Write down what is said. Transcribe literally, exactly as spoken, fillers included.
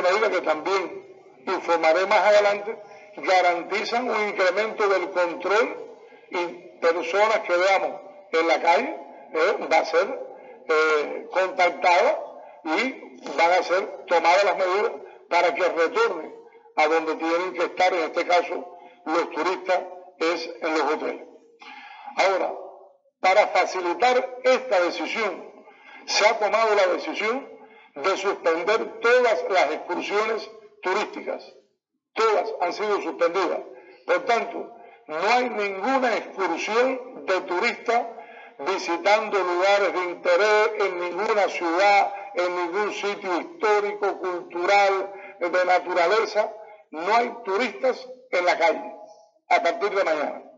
de medida que también informaré más adelante, garantizan un incremento del control y personas que veamos en la calle eh, va a ser eh, contactada y van a ser tomadas las medidas para que retornen a donde tienen que estar, en este caso los turistas, es en los hoteles. Ahora, para facilitar esta decisión, se ha tomado la decisión de suspender todas las excursiones turísticas. Todas han sido suspendidas. Por tanto, no hay ninguna excursión de turistas visitando lugares de interés en ninguna ciudad, en ningún sitio histórico, cultural, de naturaleza. No hay turistas en la calle a partir de mañana.